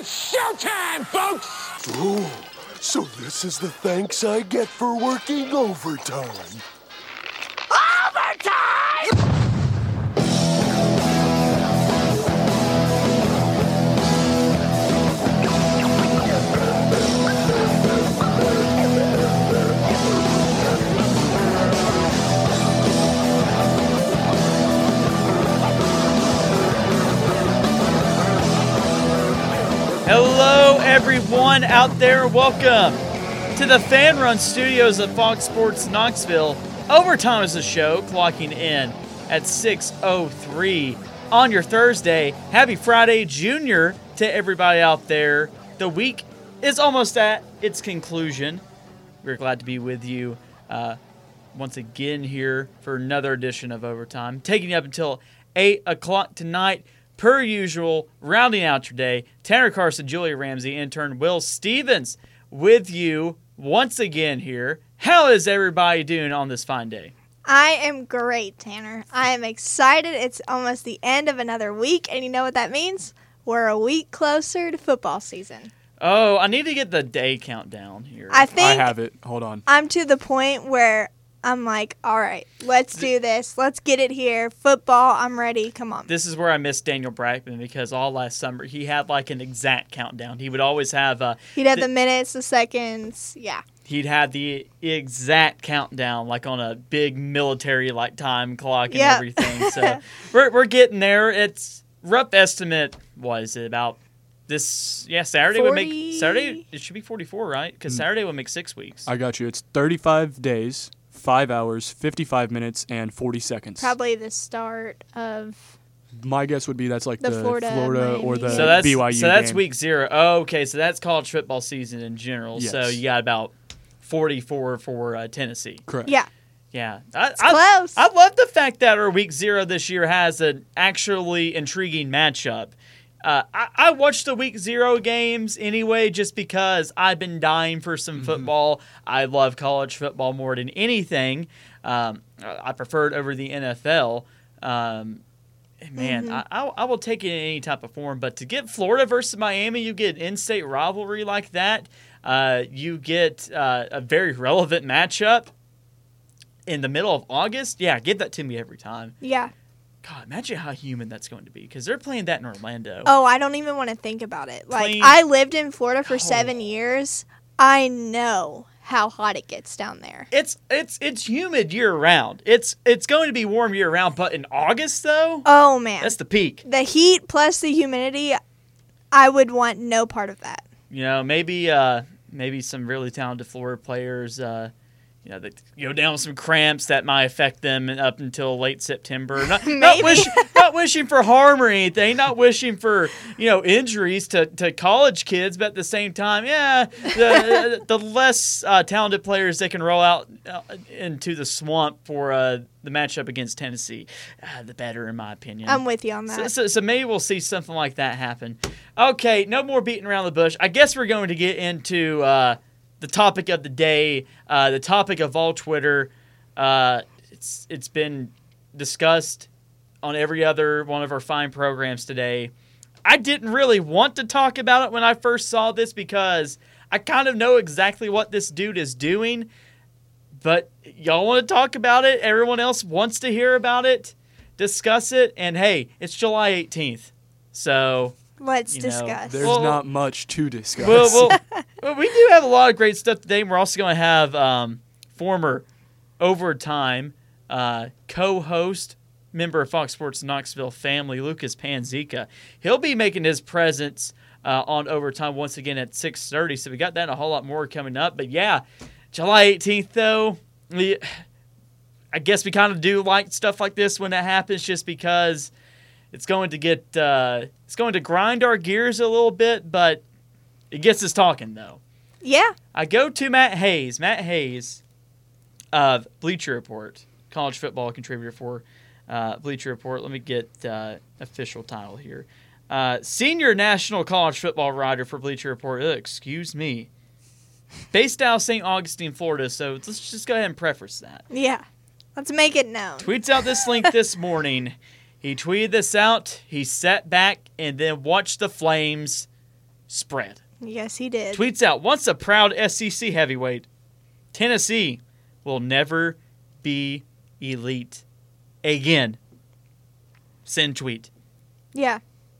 It's showtime, folks! Oh, so this is the thanks I get for working overtime. Overtime! Hello, everyone out there. Welcome to the Fan Run Studios of Fox Sports Knoxville. Overtime is the show, clocking in at 6:03 on your Thursday. Happy Friday, Junior, to everybody out there. The week is almost at its conclusion. We're glad to be with you once again here for another edition of Overtime, taking you up until 8 o'clock tonight. Per usual, rounding out your day, Tanner Carson, Julia Ramsey, intern Will Stevens with you once again here. How is everybody doing on this fine day? I am great, Tanner. I am excited. It's almost the end of another week, and you know what that means? We're a week closer to football season. Oh, I need to get the day countdown here. I have it. Hold on. I'm to the point where I'm like, all right, let's do this. Let's get it here. Football, I'm ready. Come on. This is where I miss Daniel Brackman because all last summer he had like an exact countdown. He would always have He'd have the minutes, the seconds, yeah. He'd have the exact countdown, like on a big military like time clock and everything. So we're getting there. It's rough estimate. What is it about this? Yeah, Saturday 40? would make Saturday. It should be 44, right? Because Saturday would make 6 weeks. I got you. It's 35 days, 5 hours, 55 minutes, and 40 seconds. Probably the start of My guess would be that's like the Florida or the so that's, BYU So that's game. week 0. Oh, okay, so that's college football season in general. Yes. So you got about 44 for Tennessee. Correct. yeah. Yeah. Close. I love the fact that our week 0 this year has an actually intriguing matchup. I watched the week 0 games anyway just because I've been dying for some football. I love college football more than anything. I prefer it over the NFL. I will take it in any type of form. But to get Florida versus Miami, you get an in-state rivalry like that. You get a very relevant matchup in the middle of August. Yeah, give that to me every time. Yeah. God, imagine how humid that's going to be because they're playing that in Orlando. Oh, I don't even want to think about it. Like, Plain- I lived in Florida for 7 years. I know how hot it gets down there. It's humid year round. It's going to be warm year round, but in August though, Oh, man. that's the peak. The heat plus the humidity, I would want no part of that. You know, maybe some really talented Florida players. They go down with some cramps that might affect them up until late September. Not wishing for harm or anything. Not wishing for injuries to college kids, but at the same time, the less talented players they can roll out into the swamp for the matchup against Tennessee, the better, in my opinion. I'm with you on that. So maybe we'll see something like that happen. Okay, no more beating around the bush. I guess we're going to get into the topic of the day, the topic of all Twitter. It's been discussed on every other one of our fine programs today. I didn't really want to talk about it when I first saw this because I kind of know exactly what this dude is doing. But y'all want to talk about it? Everyone else wants to hear about it, discuss it, and hey, it's July 18th. So Let's discuss. There's not much to discuss. Well, we do have a lot of great stuff today. We're also going to have former Overtime co-host, member of Fox Sports Knoxville family, Lucas Panzica. He'll be making his presence on Overtime once again at 6:30. So we got that and a whole lot more coming up. But yeah, July 18th though, I guess we kind of do like stuff like this when it happens, just because it's going to grind our gears a little bit, but it gets us talking though. Yeah. I go to Matt Hayes of Bleacher Report, college football contributor for Bleacher Report. Let me get official title here. Senior national college football writer for Bleacher Report. Excuse me. Based out of St. Augustine, Florida. So let's just go ahead and preface that. Yeah. Let's make it known. Tweets out this link this morning. He tweeted this out. He sat back and then watched the flames spread. Yes, he did. Tweets out, once a proud SEC heavyweight, Tennessee will never be elite again. Send tweet. Yeah.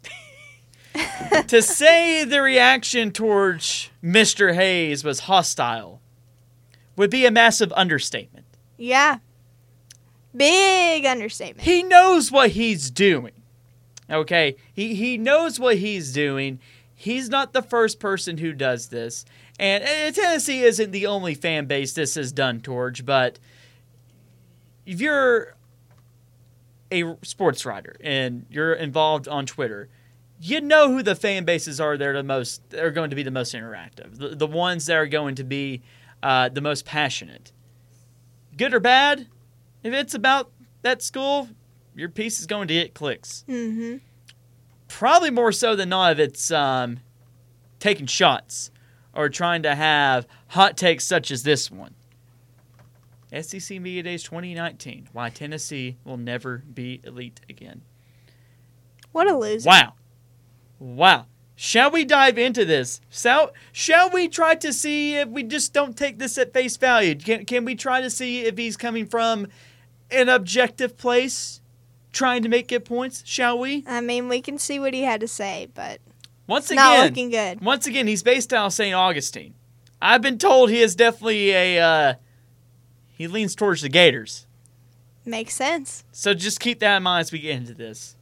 To say the reaction towards Mr. Hayes was hostile would be a massive understatement. Yeah. Big understatement. He knows what he's doing. Okay? He knows what he's doing. He's not the first person who does this. And Tennessee isn't the only fan base this is done towards, but if you're a sports writer and you're involved on Twitter, you know who the fan bases are that are going to be the most interactive, the ones that are going to be the most passionate. Good or bad, if it's about that school, your piece is going to get clicks. Mm-hmm. Probably more so than not if it's taking shots or trying to have hot takes such as this one. SEC Media Days 2019, why Tennessee will never be elite again. What a loser. Wow. Shall we dive into this? Shall we try to see if we just don't take this at face value? Can we try to see if he's coming from an objective place, trying to make good points? Shall we? I mean, we can see what he had to say, but Once not again, looking good. Once again, he's based out of St. Augustine. I've been told he is definitely he leans towards the Gators. Makes sense. So just keep that in mind as we get into this.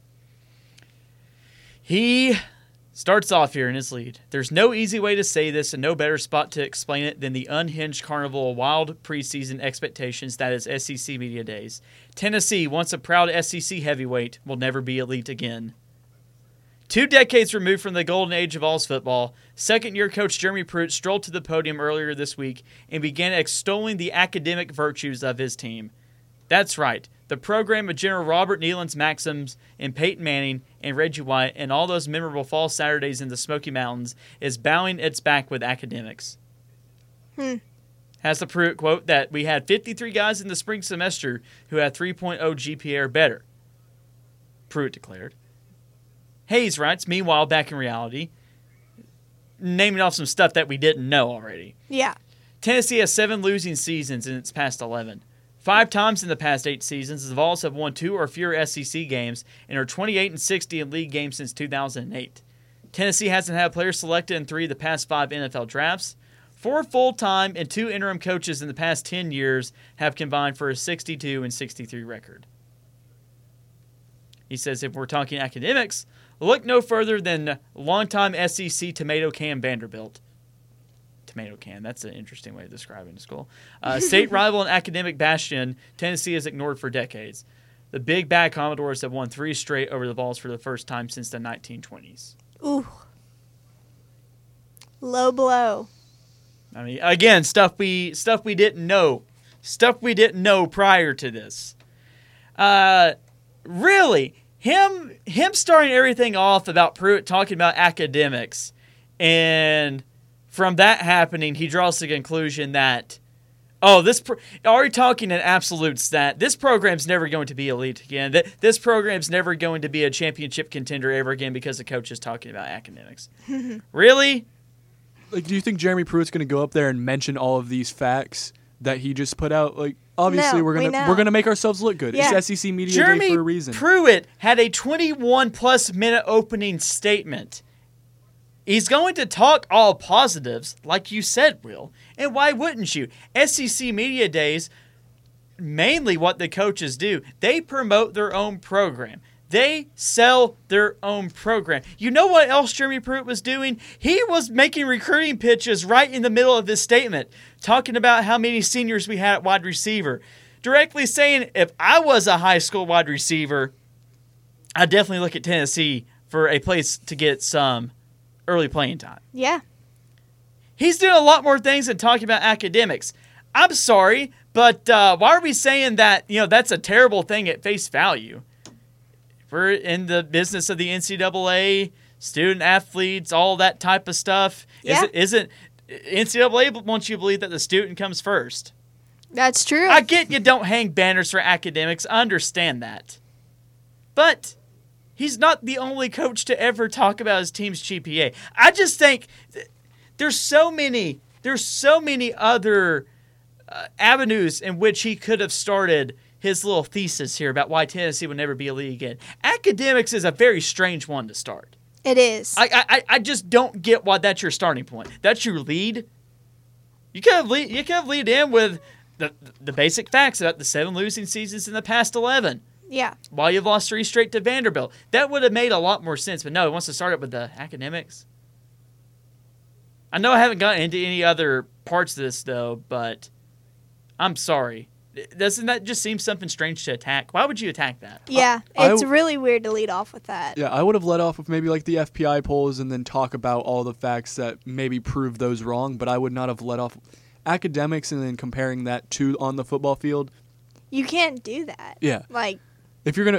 He starts off here in his lead. There's no easy way to say this and no better spot to explain it than the unhinged carnival of wild preseason expectations that is SEC Media Days. Tennessee, once a proud SEC heavyweight, will never be elite again. 2 decades removed from the golden age of Vols football, second-year coach Jeremy Pruitt strolled to the podium earlier this week and began extolling the academic virtues of his team. That's right. The program of General Robert Neyland's Maxims and Peyton Manning and Reggie White and all those memorable fall Saturdays in the Smoky Mountains is bowing its back with academics. Has the Pruitt quote that we had 53 guys in the spring semester who had 3.0 GPA or better, Pruitt declared. Hayes writes, meanwhile, back in reality, naming off some stuff that we didn't know already. Yeah. Tennessee has 7 losing seasons in its past 11. 5 times in the past 8 seasons, the Vols have won 2 or fewer SEC games and are 28-60 in league games since 2008. Tennessee hasn't had players selected in 3 of the past 5 NFL drafts. 4 full-time and 2 interim coaches in the past 10 years have combined for a 62-63 record. He says if we're talking academics, look no further than longtime SEC tomato can Vanderbilt. Tomato can, that's an interesting way of describing the school. State rival and academic bastion, Tennessee has ignored for decades. The Big Bad Commodores have won 3 straight over the Vols for the first time since the 1920s. Ooh. Low blow. I mean, again, stuff we didn't know. Stuff we didn't know prior to this. Really, him starting everything off about Pruitt talking about academics, and from that happening, he draws the conclusion that, already talking in absolutes, that this program's never going to be elite again. This program's never going to be a championship contender ever again because the coach is talking about academics. Really? Like, do you think Jeremy Pruitt's going to go up there and mention all of these facts that he just put out? Like, obviously, No, we're we gonna know. we're gonna make ourselves look good. Yeah. It's SEC Media Jeremy Day for a reason. Pruitt had a 21-plus minute opening statement. He's going to talk all positives, like you said, Will. And why wouldn't you? SEC Media Days, mainly what the coaches do, they promote their own program. They sell their own program. You know what else Jeremy Pruitt was doing? He was making recruiting pitches right in the middle of this statement, talking about how many seniors we had at wide receiver. Directly saying, if I was a high school wide receiver, I'd definitely look at Tennessee for a place to get some early playing time. Yeah. He's doing a lot more things than talking about academics. I'm sorry, but why are we saying that, that's a terrible thing at face value? We're in the business of the NCAA, student athletes, all that type of stuff. Yeah. Isn't NCAA wants you to believe that the student comes first? That's true. I get you don't hang banners for academics. I understand that. But he's not the only coach to ever talk about his team's GPA. I just think there's so many other avenues in which he could have started his little thesis here about why Tennessee would never be a league again. Academics is a very strange one to start. It is. I just don't get why that's your starting point. That's your lead. You could have lead in with the basic facts about the 7 losing seasons in the past 11. Yeah. While you've lost 3 straight to Vanderbilt. That would have made a lot more sense, but no, he wants to start it with the academics. I know I haven't gotten into any other parts of this, though, but I'm sorry. Doesn't that just seem something strange to attack? Why would you attack that? Yeah, it's really weird to lead off with that. Yeah, I would have led off with maybe like the FPI polls and then talk about all the facts that maybe prove those wrong, but I would not have led off academics and then comparing that to on the football field. You can't do that. Yeah. Like, if you're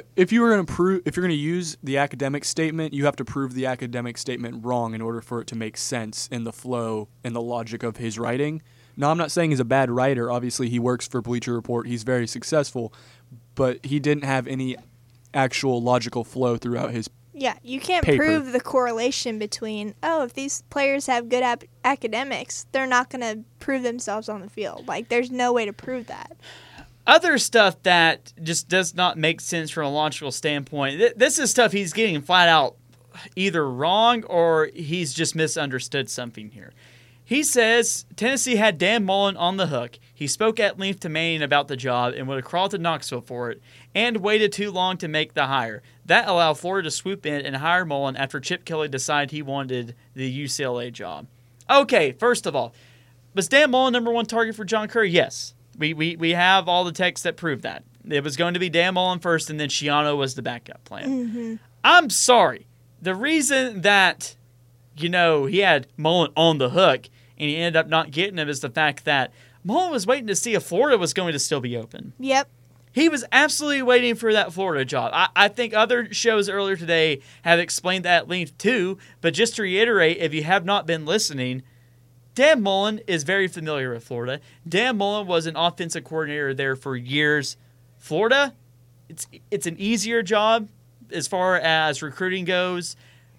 gonna use the academic statement, you have to prove the academic statement wrong in order for it to make sense in the flow and the logic of his writing. Now, I'm not saying he's a bad writer. Obviously, he works for Bleacher Report. He's very successful, but he didn't have any actual logical flow throughout his yeah, you can't paper. prove the correlation between, if these players have good academics, they're not going to prove themselves on the field. Like, there's no way to prove that. Other stuff that just does not make sense from a logical standpoint, this is stuff he's getting flat out either wrong or he's just misunderstood something here. He says Tennessee had Dan Mullen on the hook. He spoke at length to Manning about the job and would have crawled to Knoxville for it and waited too long to make the hire. That allowed Florida to swoop in and hire Mullen after Chip Kelly decided he wanted the UCLA job. Okay, first of all, was Dan Mullen number 1 target for John Currie? Yes. We have all the texts that prove that. It was going to be Dan Mullen first and then Schiano was the backup plan. Mm-hmm. I'm sorry. The reason that, he had Mullen on the hook and he ended up not getting him is the fact that Mullen was waiting to see if Florida was going to still be open. Yep. He was absolutely waiting for that Florida job. I think other shows earlier today have explained that at length too, but just to reiterate, if you have not been listening, Dan Mullen is very familiar with Florida. Dan Mullen was an offensive coordinator there for years. Florida, it's an easier job as far as recruiting goes.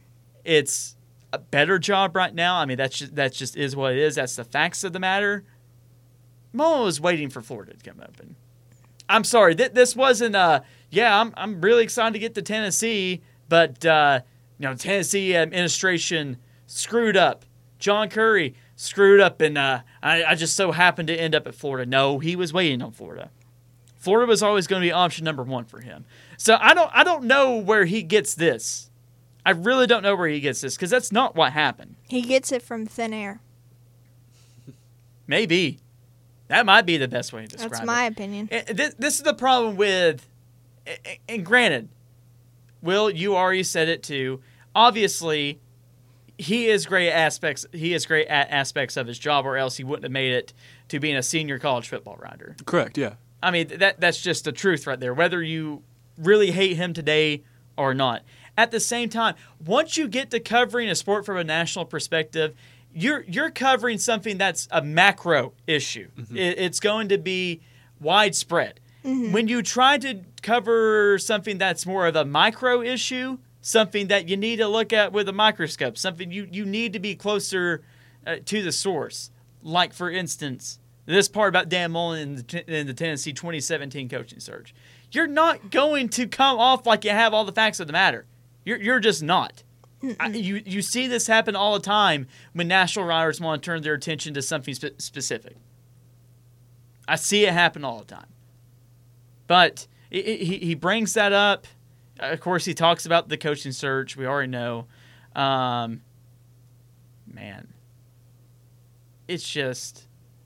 It's a better job right now. I mean, that just is what it is. That's the facts of the matter. Mullen was waiting for Florida to come open. I'm sorry, this wasn't. I'm really excited to get to Tennessee, but Tennessee administration screwed up. John Currie screwed up, and I just so happened to end up at Florida. No, he was waiting on Florida. Florida was always going to be option number 1 for him. So I don't know where he gets this. I really don't know where he gets this because that's not what happened. He gets it from thin air. Maybe. That might be the best way to describe it. That's my opinion. This is the problem with, and granted, Will, you already said it too. Obviously, he is great at aspects of his job, or else he wouldn't have made it to being a senior college football writer. Correct, yeah. I mean, that's just the truth right there, whether you really hate him today or not. At the same time, once you get to covering a sport from a national perspective, you're covering something that's a macro issue. Mm-hmm. It's going to be widespread. Mm-hmm. When you try to cover something that's more of a micro issue, something that you need to look at with a microscope, something you need to be closer to the source. Like, for instance, this part about Dan Mullen in the Tennessee 2017 coaching search. You're not going to come off like you have all the facts of the matter. You're just not. You see this happen all the time when national writers want to turn their attention to something specific. I see it happen all the time. But he brings that up. Of course, he talks about the coaching search. We already know. Man. It's just...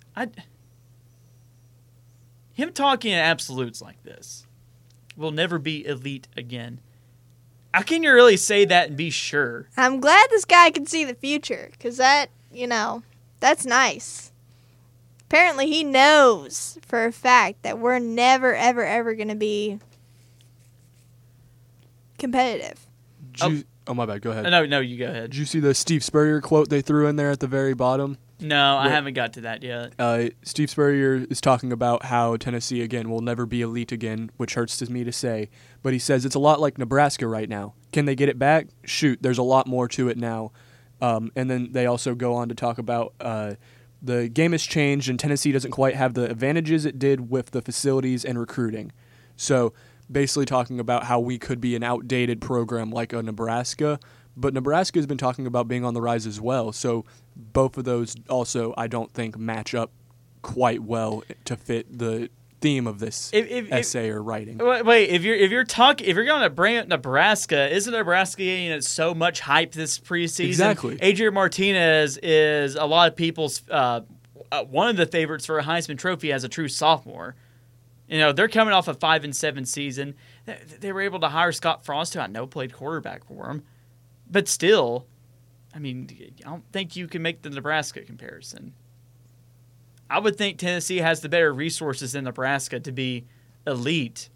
Him talking in absolutes like this will never be elite again. How can you really say that and be sure? I'm glad this guy can see the future, because that, that's nice. Apparently he knows for a fact that we're never, ever, ever going to be competitive. Oh, my bad. Go ahead. No, you go ahead. Did you see the Steve Spurrier quote they threw in there at the very bottom? No, I haven't got to that yet. Steve Spurrier is talking about how Tennessee, again, will never be elite again, which hurts me to say. But he says it's a lot like Nebraska right now. can they get it back? Shoot, there's a lot more to it now. And then they also go on to talk about the game has changed and Tennessee doesn't quite have the advantages it did with the facilities and recruiting. So basically talking about how we could be an outdated program like a Nebraska, but Nebraska has been talking about being on the rise as well. So both of those also, I don't think, match up quite well to fit the theme of this essay or writing. Wait, if you're going to bring up Nebraska, isn't Nebraska getting so much hype this preseason? Exactly. Adrian Martinez is a lot of people's one of the favorites for a Heisman Trophy as a true sophomore. You know, they're coming off a 5-7 season. They were able to hire Scott Frost, who I know played quarterback for him, but still, I mean, I don't think you can make the Nebraska comparison. I would think Tennessee has the better resources than Nebraska to be elite.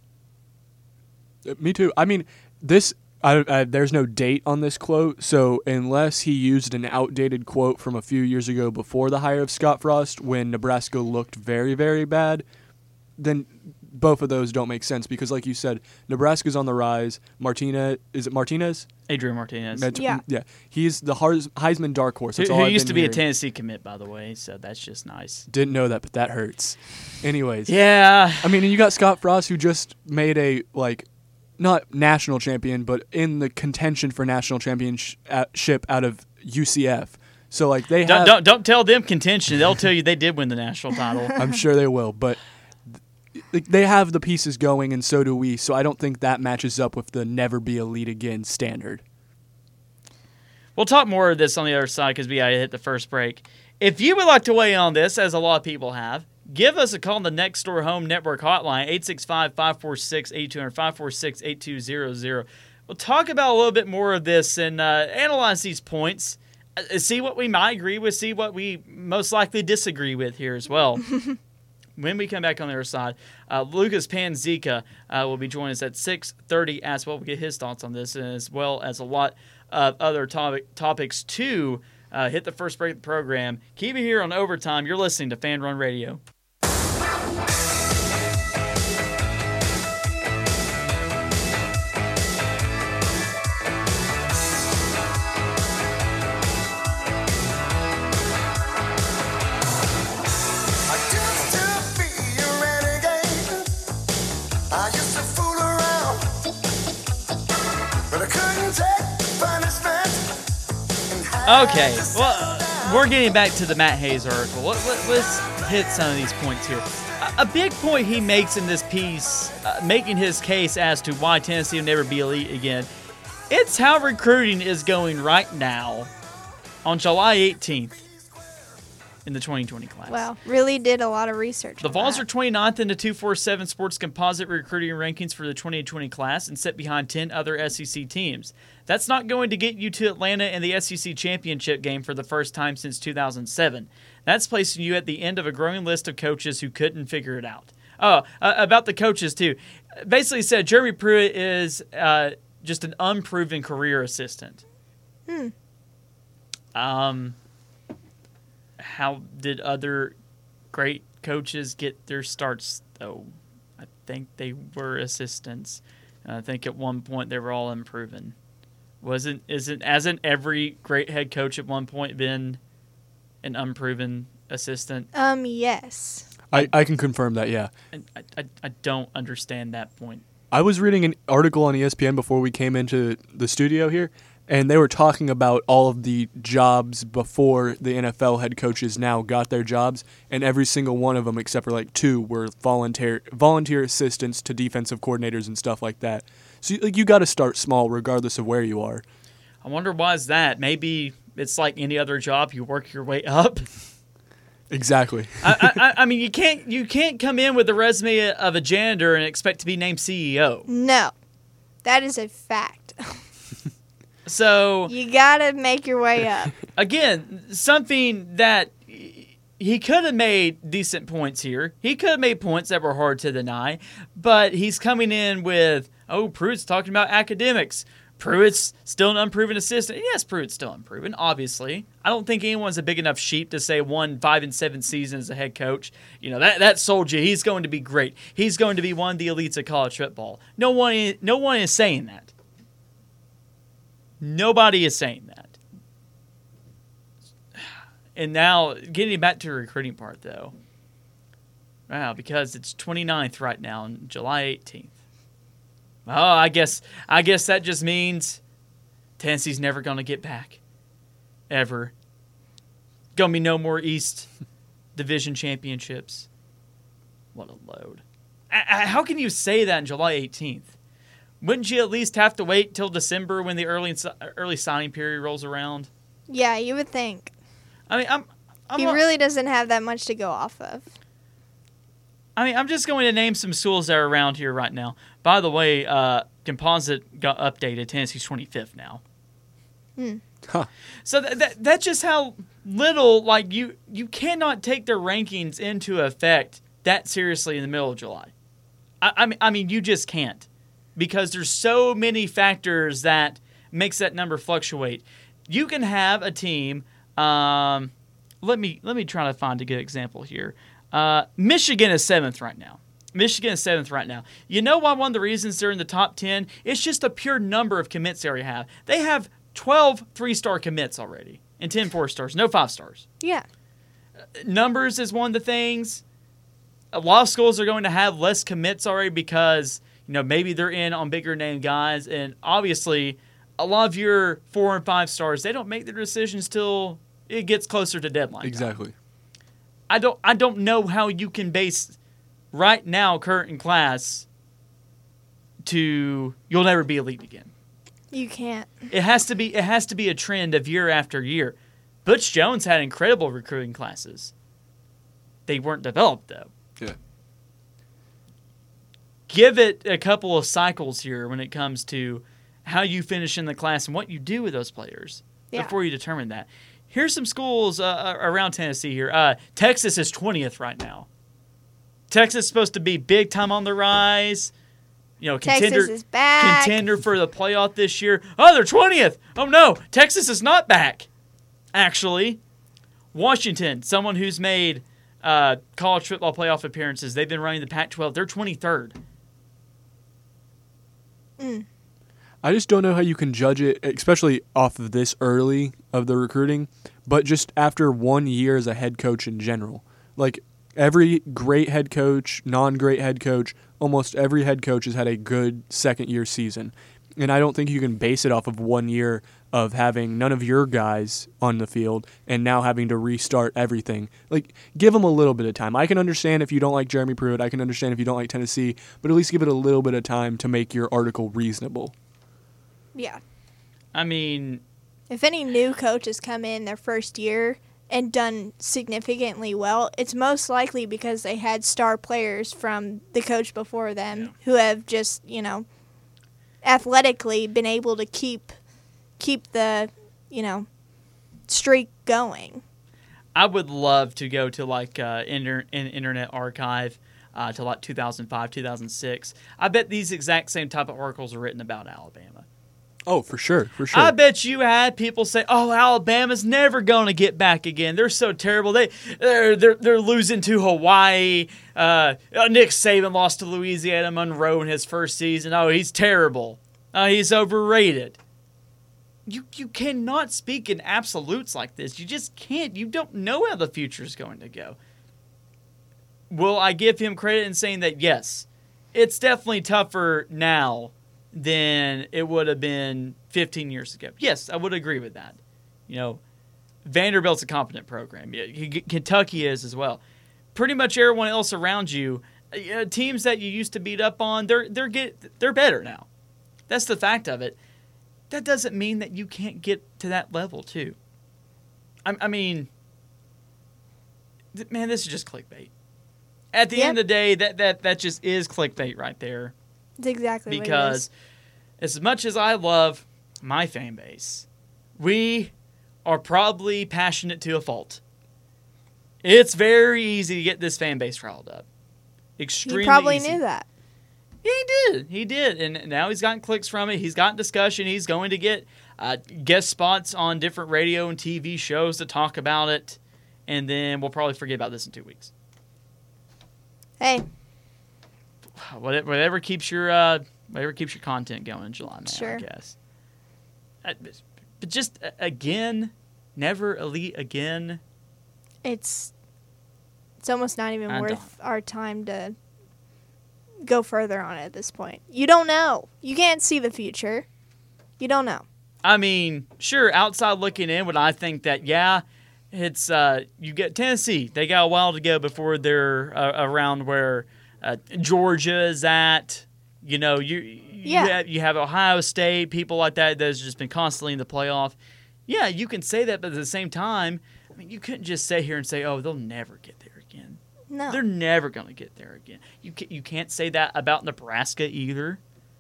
Me too. I mean, there's no date on this quote, so unless he used an outdated quote from a few years ago before the hire of Scott Frost when Nebraska looked very, very bad, then both of those don't make sense because, like you said, Nebraska's on the rise. Is it Martinez? Adrian Martinez. Yeah. He's the Heisman dark horse. That's all Who I've used been to be hearing. a Tennessee commit, by the way, so that's just nice. Didn't know that, but that hurts. Anyways. Yeah. I mean, you got Scott Frost, who just made a, not national champion, but in the contention for national championship out of UCF. So, they have... Don't tell them contention. They'll tell you they did win the national title. I'm sure they will, but... They have the pieces going, and so do we, so I don't think that matches up with the never be elite again standard. We'll talk more of this on the other side because we got to hit the first break. If you would like to weigh in on this, as a lot of people have, give us a call on the Next Door Home Network hotline, 865-546-8200, 546-8200. We'll talk about a little bit more of this and analyze these points, see what we might agree with, see what we most likely disagree with here as well. When we come back on the other side, Lucas Panzica will be joining us at 6:30 as well. We'll get his thoughts on this, as well as a lot of other topics to hit the first break of the program. Keep it here on Overtime. You're listening to Fan Run Radio. Okay, well, we're getting back to the Matt Hayes article. Let's hit some of these points here. A big point he makes in this piece, making his case as to why Tennessee will never be elite again, it's how recruiting is going right now on July 18th in the 2020 class. Wow, really did a lot of research. The on Vols that. are 29th in the 247 Sports Composite recruiting rankings for the 2020 class and set behind 10 other SEC teams. That's not going to get you to Atlanta in the SEC championship game for the first time since 2007. That's placing you at the end of a growing list of coaches who couldn't figure it out. Oh, about the coaches, too. Basically said Jeremy Pruitt is just an unproven career assistant. How did other great coaches get their starts, though? I think they were assistants. I think at one point they were all unproven. Hasn't every great head coach at one point been an unproven assistant? Yes. I can confirm that, yeah. I don't understand that point. I was reading an article on ESPN before we came into the studio here, and they were talking about all of the jobs before the NFL head coaches now got their jobs, and every single one of them, except for two, were volunteer assistants to defensive coordinators and stuff like that. So you got to start small regardless of where you are. I wonder why is that. Maybe it's like any other job, you work your way up. Exactly. I mean, you can't come in with the resume of a janitor and expect to be named CEO. No, that is a fact. So You gotta make your way up. again, something that he could have made decent points here. He could have made points that were hard to deny, but he's coming in with, Pruitt's talking about academics. Pruitt's still an unproven assistant. Yes, Pruitt's still unproven, obviously. I don't think anyone's a big enough sheep to say 5-7 seasons as a head coach. That sold you. He's going to be great. He's going to be one of the elites of college football. No one is saying that. Nobody is saying that. And now, getting back to the recruiting part, though. Wow, because it's 29th right now, and July 18th. Oh, I guess that just means Tennessee's never going to get back. Ever. Going to be no more East Division championships. What a load. How can you say that on July 18th? Wouldn't you at least have to wait till December when the early signing period rolls around? Yeah, you would think. I mean, He really doesn't have that much to go off of. I mean, I'm just going to name some schools that are around here right now. By the way, Composite got updated. Tennessee's 25th now. Huh. So that's just how little, like, you cannot take their rankings into effect that seriously in the middle of July. I mean, you just can't, because there's so many factors that makes that number fluctuate. You can have a team. Let me try to find a good example here. Michigan is 7th right now. You know why one of the reasons they're in the top 10? It's just a pure number of commits they already have. They have 12 3-star commits already and 10 4-stars, no 5-stars. Yeah. Numbers is one of the things. A lot of schools are going to have less commits already because, maybe they're in on bigger name guys. And obviously, a lot of your 4 and 5 stars, they don't make their decisions till it gets closer to deadline time. Exactly. I don't know how you can base right now current in class to you'll never be elite again. You can't. It has to be a trend of year after year. Butch Jones had incredible recruiting classes. They weren't developed though. Yeah. Give it a couple of cycles here when it comes to how you finish in the class and what you do with those players before you determine that. Here's some schools around Tennessee here. Texas is 20th right now. Texas is supposed to be big time on the rise. Texas is back. Contender for the playoff this year. Oh, they're 20th. Oh, no. Texas is not back, actually. Washington, someone who's made college football playoff appearances. They've been running the Pac-12. They're 23rd. I just don't know how you can judge it, especially off of this early of the recruiting, but just after 1 year as a head coach in general. Like, every great head coach, non-great head coach, almost every head coach has had a good second-year season. And I don't think you can base it off of 1 year of having none of your guys on the field and now having to restart everything. Like, give them a little bit of time. I can understand if you don't like Jeremy Pruitt. I can understand if you don't like Tennessee. But at least give it a little bit of time to make your article reasonable. Yeah. I mean, if any new coaches come in their first year and done significantly well, it's most likely because they had star players from the coach before them who have just, athletically been able to keep the, streak going. I would love to go to like an Internet Archive to like 2005, 2006. I bet these exact same type of articles are written about Alabama. Oh, for sure. I bet you had people say, "Oh, Alabama's never going to get back again. They're so terrible. They're losing to Hawaii. Nick Saban lost to Louisiana Monroe in his first season. Oh, he's terrible. He's overrated." You cannot speak in absolutes like this. You just can't. You don't know how the future is going to go. Will I give him credit in saying that, yes, it's definitely tougher now than it would have been 15 years ago? Yes, I would agree with that. Vanderbilt's a competent program. Kentucky is as well. Pretty much everyone else around you, teams that you used to beat up on, they're better now. That's the fact of it. That doesn't mean that you can't get to that level too. I mean, man, this is just clickbait. At the end of the day, that just is clickbait right there. It's exactly what it is. Because as much as I love my fan base, we are probably passionate to a fault. It's very easy to get this fan base riled up. Extremely easy. He probably easy. knew that. Yeah, he did. And now he's gotten clicks from it. He's gotten discussion. He's going to get guest spots on different radio and TV shows to talk about it. And then we'll probably forget about this in 2 weeks. Hey. Whatever keeps your content going in July, man, sure. I guess. But just again, never elite again. It's almost not even I worth our time to go further on it at this point. You don't know. You can't see the future. You don't know. I mean, sure, outside looking in, would I think that, yeah, it's you get Tennessee. They got a while to go before they're around where Georgia is at. You know, you have Ohio State, people like that that's just been constantly in the playoff. Yeah, you can say that, but at the same time, I mean, you couldn't just sit here and say, oh, they'll never get there again. No. They're never going to get there again. You can't say that about Nebraska either.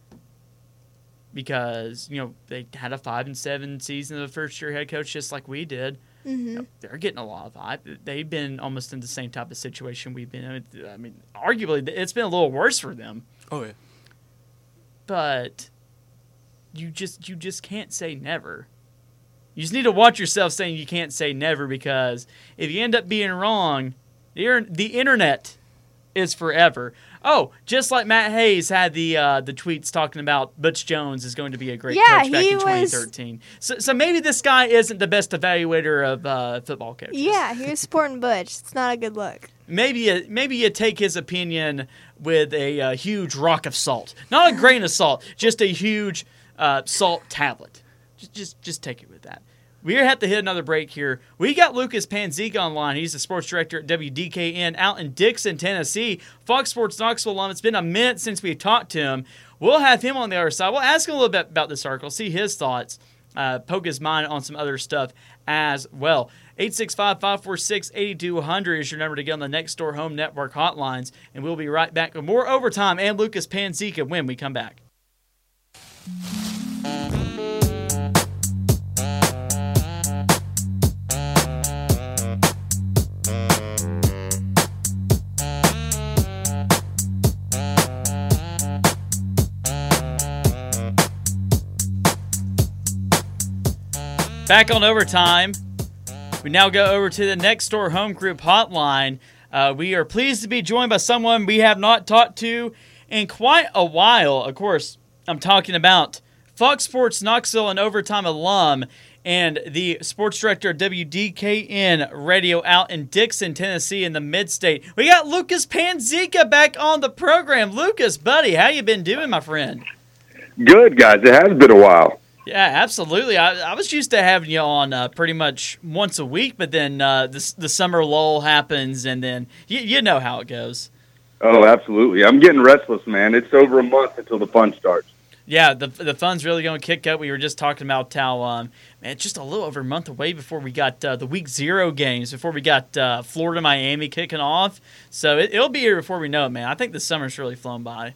Because, you know, they had a 5-7 season of a first-year head coach just like we did. Mm-hmm. You know, they're getting a lot of hype. They've been almost in the same type of situation we've been. I mean, arguably, it's been a little worse for them. Oh, yeah. But you just can't say never. You just need to watch yourself saying you can't say never, because if you end up being wrong, the internet is forever. Oh, just like Matt Hayes had the tweets talking about Butch Jones is going to be a great coach back in 2013. So maybe this guy isn't the best evaluator of football coaches. Yeah, he was supporting Butch. It's not a good look. Maybe you take his opinion with a huge rock of salt. Not a grain of salt, just a huge salt tablet. Just take it with that. We have to hit another break here. We got Lucas Panzica online. He's the sports director at WDKN out in Dixon, Tennessee. Fox Sports Knoxville alum. It's been a minute since we talked to him. We'll have him on the other side. We'll ask him a little bit about this article, see his thoughts, poke his mind on some other stuff as well. 865-546-8200 is your number to get on the Next Door Home Network hotlines, and we'll be right back with more Overtime and Lucas Panzica when we come back. Back on Overtime. We now go over to the Next Door Home Group hotline. We are pleased to be joined by someone we have not talked to in quite a while. Of course, I'm talking about Fox Sports Knoxville and Overtime alum and the sports director of WDKN Radio out in Dixon, Tennessee in the Mid-State. We got Lucas Panzica back on the program. Lucas, buddy, how you been doing, my friend? Good, guys. It has been a while. Yeah, absolutely. I was used to having you on pretty much once a week, but then the summer lull happens, and then you know how it goes. Oh, absolutely. I'm getting restless, man. It's over a month until the fun starts. Yeah, the fun's really going to kick up. We were just talking about how, man, it's just a little over a month away before we got the Week 0 games, before we got Florida-Miami kicking off. So it'll be here before we know it, man. I think the summer's really flown by.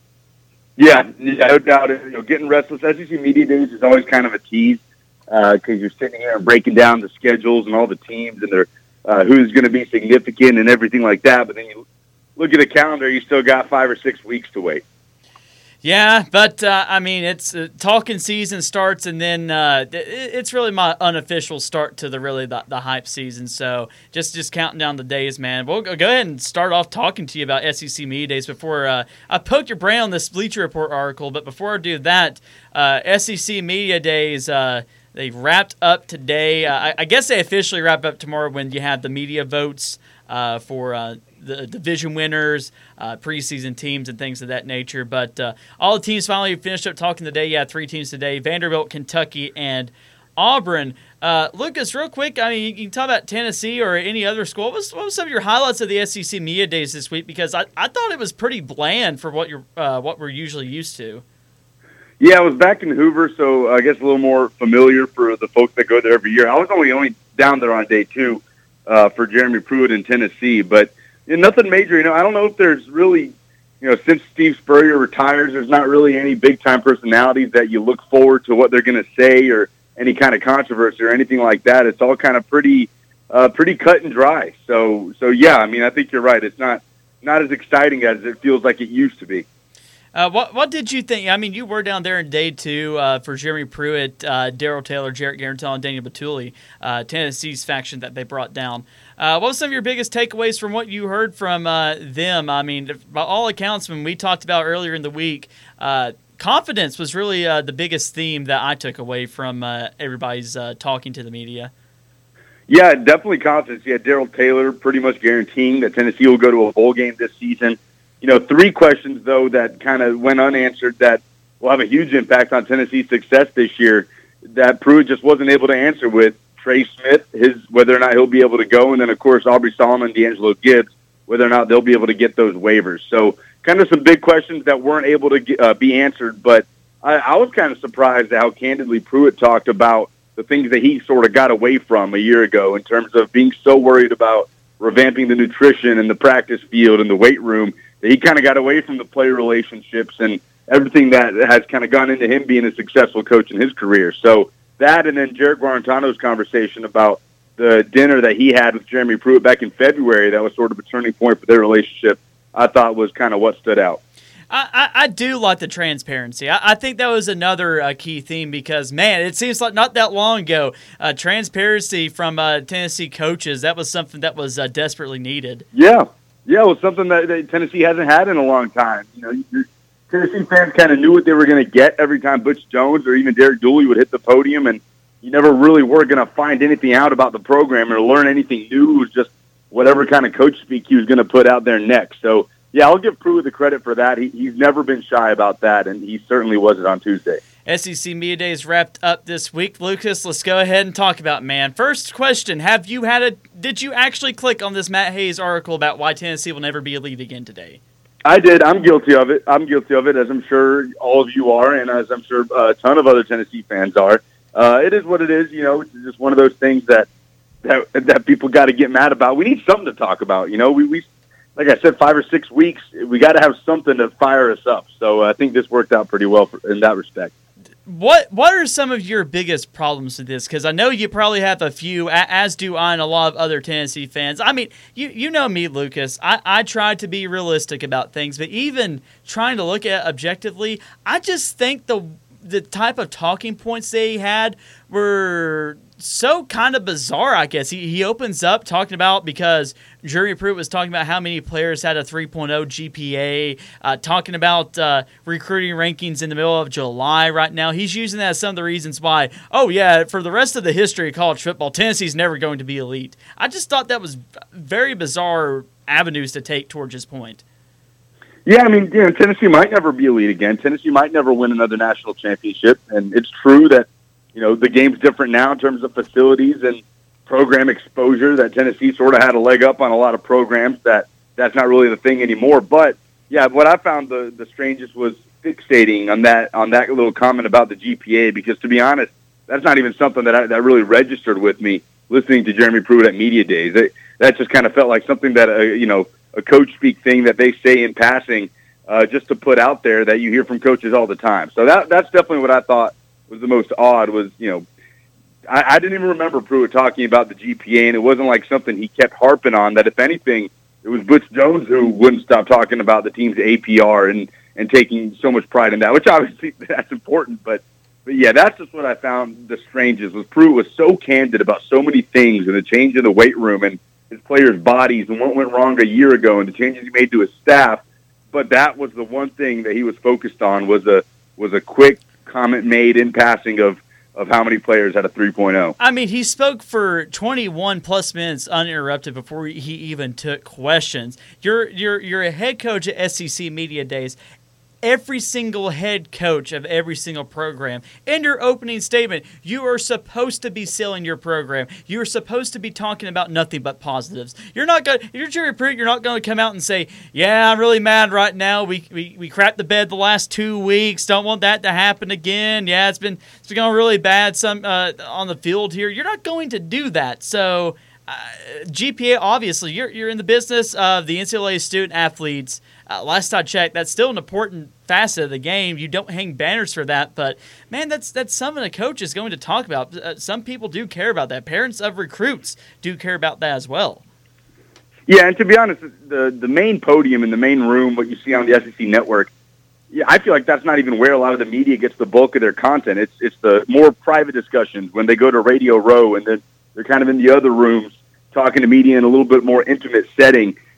Yeah, no doubt. Getting restless. SEC Media Days is always kind of a tease because you're sitting here and breaking down the schedules and all the teams and their who's going to be significant and everything like that. But then you look at the calendar, you still got 5 or 6 weeks to wait. Yeah, but, I mean, it's talking season starts, and then it's really my unofficial start to the hype season. So just counting down the days, man. We'll go ahead and start off talking to you about SEC Media Days before I poked your brain on this Bleacher Report article. But before I do that, SEC Media Days, they wrapped up today. I guess they officially wrap up tomorrow when you have the media votes for the division winners, preseason teams, and things of that nature. But all the teams finally finished up talking today. Yeah, 3 teams today: Vanderbilt, Kentucky, and Auburn. Lucas, real quick, I mean, you can talk about Tennessee or any other school. What was some of your highlights of the SEC Media Days this week? Because I thought it was pretty bland for what we're usually used to. Yeah, I was back in Hoover, so I guess a little more familiar for the folks that go there every year. I was only down there on day 2 for Jeremy Pruitt in Tennessee, but nothing major. I don't know if there's really, since Steve Spurrier retires, there's not really any big-time personalities that you look forward to what they're going to say or any kind of controversy or anything like that. It's all kind of pretty cut and dry. So yeah, I mean, I think you're right. It's not as exciting as it feels like it used to be. What did you think? I mean, you were down there in day 2 for Jeremy Pruitt, Darrell Taylor, Jarrett Guaranteau, and Daniel Batuli, Tennessee's faction that they brought down. What was some of your biggest takeaways from what you heard from them? I mean, by all accounts, when we talked about earlier in the week, confidence was really the biggest theme that I took away from everybody's talking to the media. Yeah, definitely confidence. Yeah, Darrell Taylor pretty much guaranteeing that Tennessee will go to a bowl game this season. 3 questions, though, that kind of went unanswered that will have a huge impact on Tennessee's success this year that Pruitt just wasn't able to answer with Trey Smith, whether or not he'll be able to go, and then, of course, Aubrey Solomon, D'Angelo Gibbs, whether or not they'll be able to get those waivers. So kind of some big questions that weren't able to be answered, but I was kind of surprised at how candidly Pruitt talked about the things that he sort of got away from a year ago in terms of being so worried about revamping the nutrition and the practice field and the weight room that he kind of got away from the player relationships and everything that has kind of gone into him being a successful coach in his career. So that, and then Jarrett Guarantano's conversation about the dinner that he had with Jeremy Pruitt back in February that was sort of a turning point for their relationship, I thought was kind of what stood out. I do like the transparency. I think that was another key theme because, man, it seems like not that long ago, transparency from Tennessee coaches, that was something that was desperately needed. Yeah, it was something that Tennessee hasn't had in a long time. Tennessee fans kind of knew what they were going to get every time Butch Jones or even Derek Dooley would hit the podium, and you never really were going to find anything out about the program or learn anything new. It was just whatever kind of coach speak he was going to put out there next. So, yeah, I'll give Pruitt the credit for that. He's never been shy about that, and he certainly was it on Tuesday. SEC Media Days wrapped up this week. Lucas, let's go ahead and talk about, man. First question, did you actually click on this Matt Hayes article about why Tennessee will never be elite again today? I did. I'm guilty of it, as I'm sure all of you are, and as I'm sure a ton of other Tennessee fans are. It is what it is. It's just one of those things that people got to get mad about. We need something to talk about. We like I said, 5 or 6 weeks, we got to have something to fire us up. So I think this worked out pretty well in that respect. What are some of your biggest problems with this? Because I know you probably have a few, as do I and a lot of other Tennessee fans. I mean, you know me, Lucas. I try to be realistic about things, but even trying to look at it objectively, I just think the type of talking points they had were so kind of bizarre, I guess. He opens up talking about, because Jeremy Pruitt was talking about how many players had a 3.0 GPA, talking about recruiting rankings in the middle of July right now. He's using that as some of the reasons why, for the rest of the history of college football, Tennessee's never going to be elite. I just thought that was very bizarre avenues to take towards his point. Yeah, I mean, Tennessee might never be elite again. Tennessee might never win another national championship, and it's true that the game's different now in terms of facilities and program exposure, that Tennessee sort of had a leg up on a lot of programs that's not really the thing anymore. But, yeah, what I found the strangest was fixating on that little comment about the GPA, because, to be honest, that's not even something that really registered with me listening to Jeremy Pruitt at Media Days. That just kind of felt like something that, a coach speak thing that they say in passing just to put out there that you hear from coaches all the time. So that's definitely what I thought was the most odd was, I didn't even remember Pruitt talking about the GPA, and it wasn't like something he kept harping on, that if anything, it was Butch Jones who wouldn't stop talking about the team's APR and taking so much pride in that, which obviously that's important. But yeah, that's just what I found the strangest was Pruitt was so candid about so many things and the change in the weight room and his players' bodies and what went wrong a year ago and the changes he made to his staff. But that was the one thing that he was focused on was a quick comment made in passing of how many players had a 3.0. I mean, he spoke for 21 plus minutes uninterrupted before he even took questions. You're a head coach at SEC Media Days. Every single head coach of every single program, in your opening statement, you are supposed to be selling your program. You are supposed to be talking about nothing but positives. You're Jerry Pruitt. You're not going to come out and say, "Yeah, I'm really mad right now. We crapped the bed the last 2 weeks. Don't want that to happen again. Yeah, it's been going really bad on the field here." You're not going to do that. So, GPA, obviously, you're in the business of the NCAA student athletes. Last I checked, that's still an important facet of the game. You don't hang banners for that, but man, that's something a coach is going to talk about. Some people do care about that. Parents of recruits do care about that as well. Yeah, and to be honest, the main podium in the main room, what you see on the SEC network, yeah, I feel like that's not even where a lot of the media gets the bulk of their content. It's the more private discussions when they go to Radio Row, and then they're kind of in the other rooms talking to media in a little bit more intimate setting.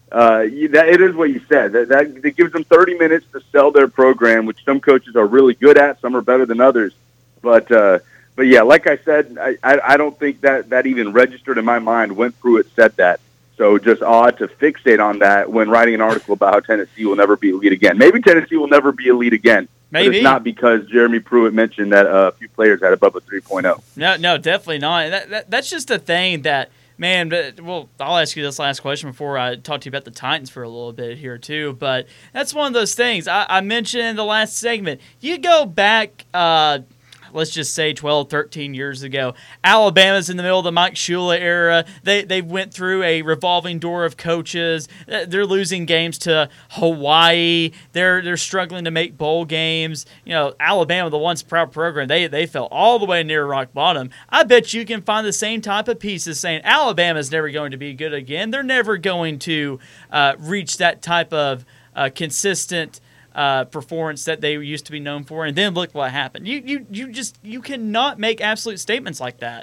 it is what you said. That gives them 30 minutes to sell their program, which some coaches are really good at. Some are better than others. But yeah, like I said, I don't think that even registered in my mind when Pruitt said that. So just odd to fixate on that when writing an article about how Tennessee will never be elite again. Maybe Tennessee will never be elite again. Maybe. But it's not because Jeremy Pruitt mentioned that a few players had above a 3.0. No, definitely not. That's just a thing that, man, well, I'll ask you this last question before I talk to you about the Titans for a little bit here too. But that's one of those things. I mentioned in the last segment. You go back, let's just say 12, 13 years ago. Alabama's in the middle of the Mike Shula era. They went through a revolving door of coaches. They're losing games to Hawaii. They're struggling to make bowl games. You know, Alabama, the once proud program, they fell all the way near rock bottom. I bet you can find the same type of pieces saying Alabama's never going to be good again. They're never going to reach that type of consistent performance that they used to be known for, and then look what happened. You cannot make absolute statements like that.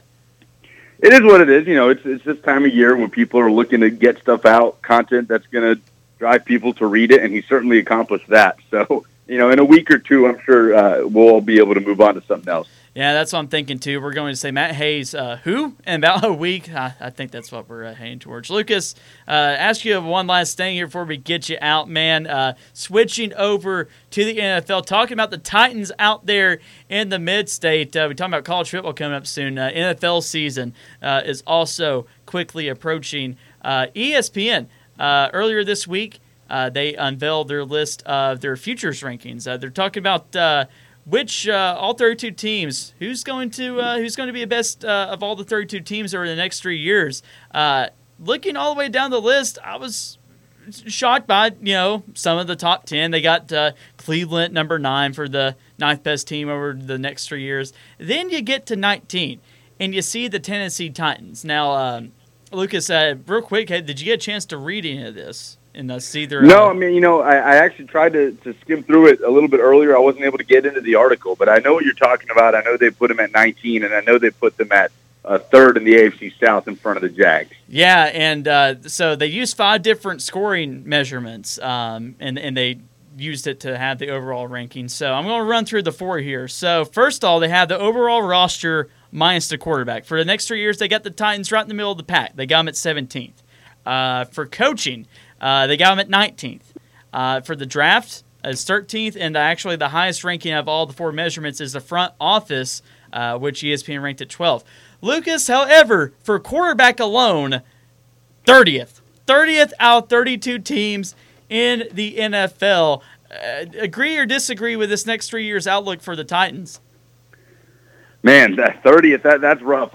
It is what it is. You know, it's this time of year when people are looking to get stuff out, content that's going to drive people to read it, and he certainly accomplished that. So, you know, in a week or two, I'm sure we'll all be able to move on to something else. Yeah, that's what I'm thinking too. We're going to say Matt Hayes, who? In about a week. I think that's what we're heading towards. Lucas, ask you one last thing here before we get you out, man. Switching over to the NFL, talking about the Titans out there in the mid-state. We're talking about college football coming up soon. NFL season is also quickly approaching. ESPN, earlier this week, they unveiled their list of their futures rankings. They're talking about which all 32 teams, who's going to be the best of all the 32 teams over the next 3 years. Looking all the way down the list, I was shocked by some of the top 10. They got Cleveland number 9 for the 9th best team over the next 3 years. Then you get to 19, and you see the Tennessee Titans. Now, Lucas, real quick, did you get a chance to read any of this? And see their No, I mean, I actually tried to skim through it a little bit earlier. I wasn't able to get into the article, but I know what you're talking about. I know they put them at 19, and I know they put them at third in the AFC South in front of the Jags. Yeah, and so they used 5 different scoring measurements, and they used it to have the overall ranking. So I'm going to run through the 4 here. So first of all, they have the overall roster minus the quarterback. For the next 3 years, they got the Titans right in the middle of the pack. They got them at 17th. For coaching, they got them at 19th. For the draft, it's 13th, and actually the highest ranking of all the 4 measurements is the front office, which ESPN ranked at 12th. Lucas, however, for quarterback alone, 30th. 30th out of 32 teams in the NFL. Agree or disagree with this next 3 years outlook for the Titans? Man, that 30th, that's rough.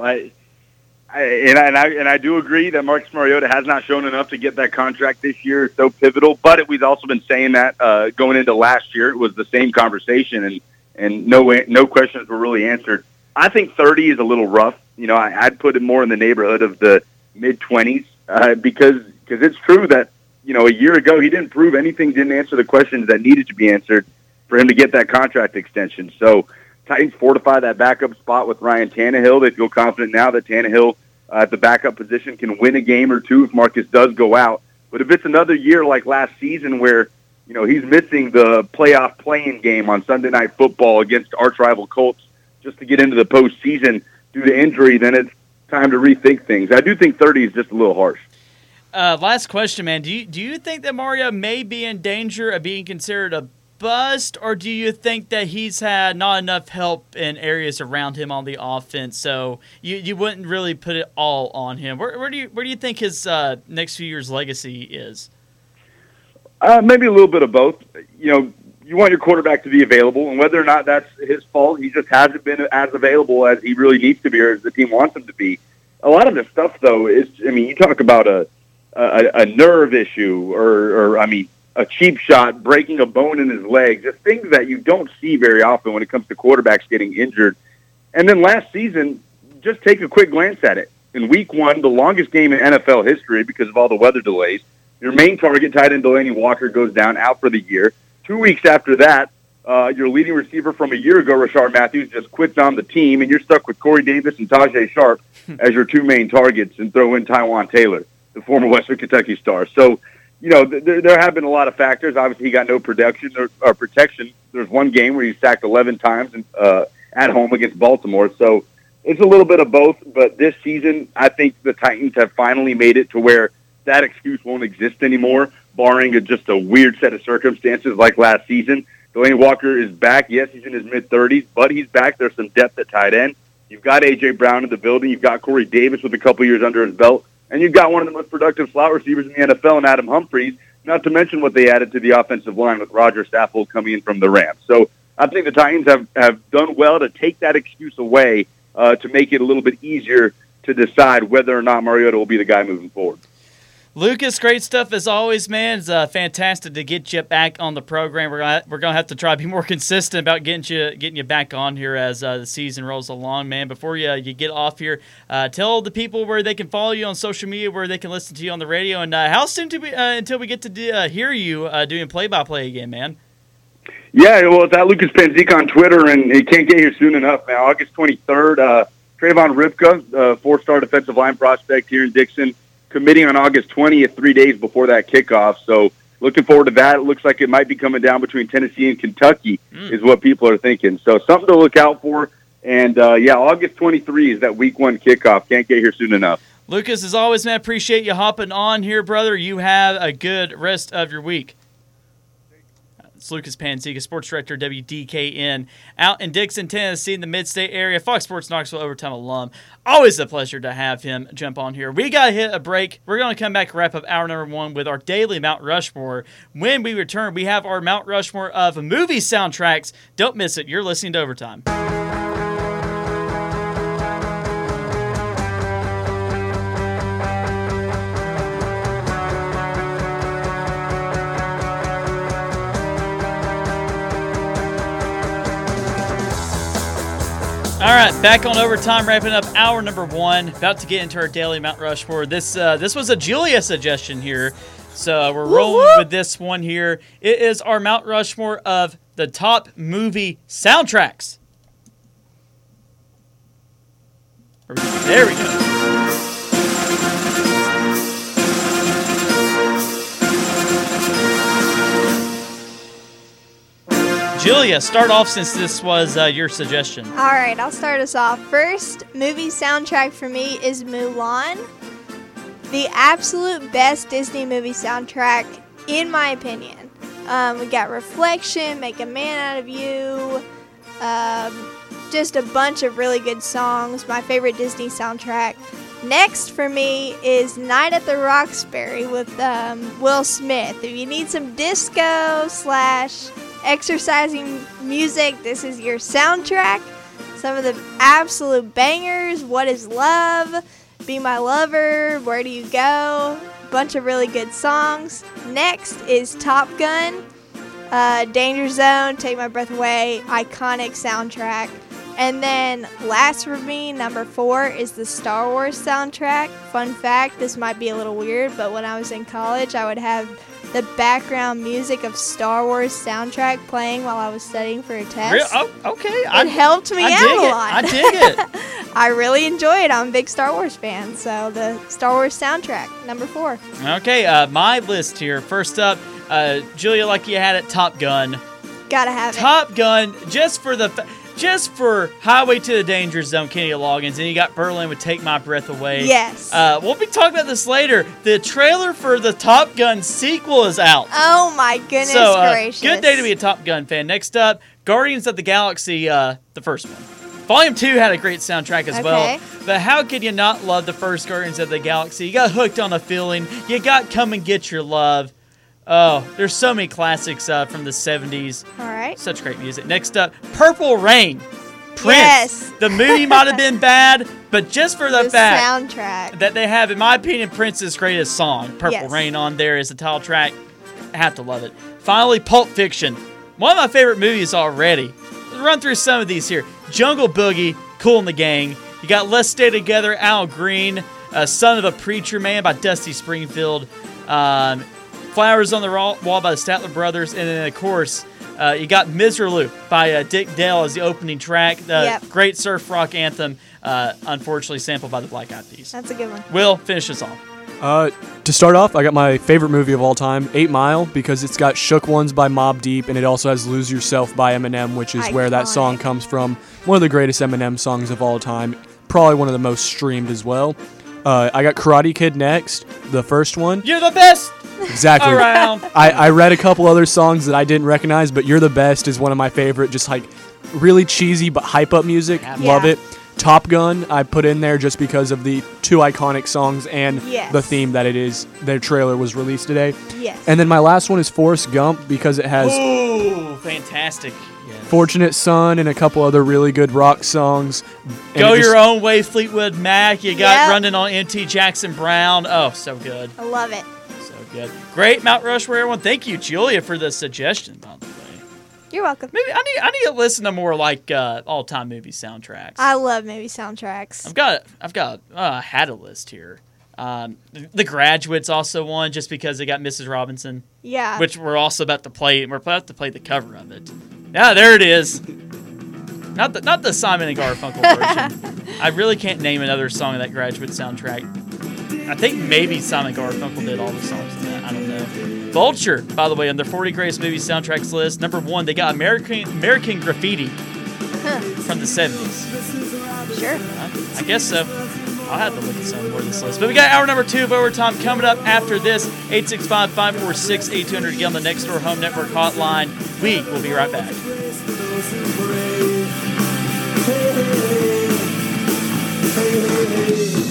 I do agree that Marcus Mariota has not shown enough to get that contract this year. It's so pivotal, but we've also been saying that going into last year. It was the same conversation, and no questions were really answered. I think 30 is a little rough. I'd put it more in the neighborhood of the mid-20s because it's true that a year ago he didn't prove anything, didn't answer the questions that needed to be answered for him to get that contract extension. So Titans fortify that backup spot with Ryan Tannehill. They feel confident now that Tannehill at the backup position can win a game or two if Marcus does go out. But if it's another year like last season where, he's missing the playoff play-in game on Sunday Night Football against arch-rival Colts just to get into the postseason due to injury, then it's time to rethink things. I do think 30 is just a little harsh. Last question, man. Do you think that Mario may be in danger of being considered a bust, or do you think that he's had not enough help in areas around him on the offense, so you wouldn't really put it all on him? Where do you think his next few years' legacy is? Maybe a little bit of both. You want your quarterback to be available, and whether or not that's his fault, he just hasn't been as available as he really needs to be or as the team wants him to be. A lot of the stuff, though, is, you talk about a nerve issue or a cheap shot, breaking a bone in his leg, just things that you don't see very often when it comes to quarterbacks getting injured. And then last season, just take a quick glance at it. In week 1, the longest game in NFL history because of all the weather delays, your main target, tight end Delaney Walker, goes down, out for the year. 2 weeks after that, your leading receiver from a year ago, Rashard Matthews, just quits on the team, and you're stuck with Corey Davis and Tajay Sharp as your 2 main targets, and throw in Tywan Taylor, the former Western Kentucky star. So there have been a lot of factors. Obviously, he got no protection. There's one game where he sacked 11 times at home against Baltimore. So it's a little bit of both. But this season, I think the Titans have finally made it to where that excuse won't exist anymore, barring just a weird set of circumstances like last season. Delaney Walker is back. Yes, he's in his mid-30s, but he's back. There's some depth at tight end. You've got A.J. Brown in the building. You've got Corey Davis with a couple years under his belt. And you've got one of the most productive slot receivers in the NFL in Adam Humphries, not to mention what they added to the offensive line with Roger Saffold coming in from the Rams. So I think the Titans have done well to take that excuse away to make it a little bit easier to decide whether or not Mariota will be the guy moving forward. Lucas, great stuff as always, man. It's fantastic to get you back on the program. We're gonna have to try to be more consistent about getting you back on here as the season rolls along, man. Before you get off here, tell the people where they can follow you on social media, where they can listen to you on the radio, and how soon until we get to hear you doing play-by-play again, man. Yeah, well, it's at Lucas Panzica on Twitter, and it can't get here soon enough, man. August 23rd, Trayvon Ripka, four-star defensive line prospect here in Dixon, committing on August 20th, 3 days before that kickoff. So looking forward to that. It looks like it might be coming down between Tennessee and Kentucky is what people are thinking. So something to look out for. And, August 23 is that week 1 kickoff. Can't get here soon enough. Lucas, as always, man, appreciate you hopping on here, brother. You have a good rest of your week. It's Lucas Panzica, Sports Director, WDKN, out in Dixon, Tennessee, in the mid-state area. Fox Sports Knoxville Overtime alum. Always a pleasure to have him jump on here. We got to hit a break. We're going to come back and wrap up hour number 1 with our daily Mount Rushmore. When we return, we have our Mount Rushmore of movie soundtracks. Don't miss it. You're listening to Overtime. All right, back on Overtime, wrapping up hour number 1. About to get into our daily Mount Rushmore. This was a Julia suggestion here, so we're rolling with this one here. It is our Mount Rushmore of the top movie soundtracks. There we go. Julia, start off since this was your suggestion. All right, I'll start us off. First movie soundtrack for me is Mulan. The absolute best Disney movie soundtrack, in my opinion. We got Reflection, Make a Man Out of You, just a bunch of really good songs. My favorite Disney soundtrack. Next for me is Night at the Roxbury with Will Smith. If you need some disco / exercising music, this is your soundtrack. Some of the absolute bangers: What is Love, Be My Lover, Where Do You Go? Bunch of really good songs. Next is Top Gun, Danger Zone, Take My Breath Away, iconic soundtrack. And then last for me, number 4, is the Star Wars soundtrack. Fun fact, this might be a little weird, but when I was in college, I would have the background music of Star Wars soundtrack playing while I was studying for a test. Oh, okay. It helped me out a lot. I dig it. I really enjoy it. I'm a big Star Wars fan, so the Star Wars soundtrack, number 4. Okay, my list here. First up, Julia, like you had it, Top Gun. Gotta have Top Gun, just for Highway to the Danger Zone, Kenny Loggins, and you got Berlin with Take My Breath Away. Yes. We'll be talking about this later. The trailer for the Top Gun sequel is out. Oh my goodness gracious. Good day to be a Top Gun fan. Next up, Guardians of the Galaxy, the first one. Volume 2 had a great soundtrack as well. But how could you not love the first Guardians of the Galaxy? You got Hooked on a Feeling. You got Come and Get Your Love. Oh, there's so many classics from the 70s. All right. Such great music. Next up, Purple Rain. Prince. Yes. The movie might have been bad, but just for the fact soundtrack that they have, in my opinion, Prince's greatest song, Purple Yes. Rain, on there as the title track. I have to love it. Finally, Pulp Fiction. One of my favorite movies already. Let's run through some of these here. Jungle Boogie, Kool and the Gang. You got Let's Stay Together, Al Green. Son of a Preacher Man by Dusty Springfield. Flowers on the Wall by the Statler Brothers. And then, of course, you got Miserlou by Dick Dale as the opening track. Great surf rock anthem, unfortunately sampled by the Black Eyed Peas. That's a good one. Will, finish us off. To start off, I got my favorite movie of all time, 8 Mile, because it's got Shook Ones by Mobb Deep, and it also has Lose Yourself by Eminem, which is where that song comes from. One of the greatest Eminem songs of all time. Probably one of the most streamed as well. I got Karate Kid next, the first one. You're the best Exactly. around. I read a couple other songs that I didn't recognize, but You're the Best is one of my favorite, just like really cheesy but hype up music. Love it. Top Gun I put in there just because of the 2 iconic songs and the theme that it is. Their trailer was released today. Yes. And then my last one is Forrest Gump because it has Ooh, fantastic. Yes. Fortunate Son and a couple other really good rock songs. And Go Your Own Way, Fleetwood Mac. You got Yep. Running on MT Jackson Brown. Oh, so good. I love it. So good. Great Mount Rushmore, everyone. Thank you, Julia, for the suggestion, by the way. You're welcome. Maybe I need to listen to more like all-time movie soundtracks. I love movie soundtracks. I've got had a list here. The Graduate's also one, just because they got Mrs. Robinson, Yeah. which we're also about to play. We're about to play the cover of it. Yeah, there it is. Not the Simon and Garfunkel version. I really can't name another song of that Graduate soundtrack. I think maybe Simon Garfunkel did all the songs in that. I don't know. Vulture, by the way, on their 40 greatest movie soundtracks list, number 1, they got American Graffiti from the 70s. Sure. I guess so. I'll have to look at some more of this list. But we got hour number 2 of Overtime coming up after this. 865-546-8200 again on the Next Door Home Network hotline. We will be right back. Hey,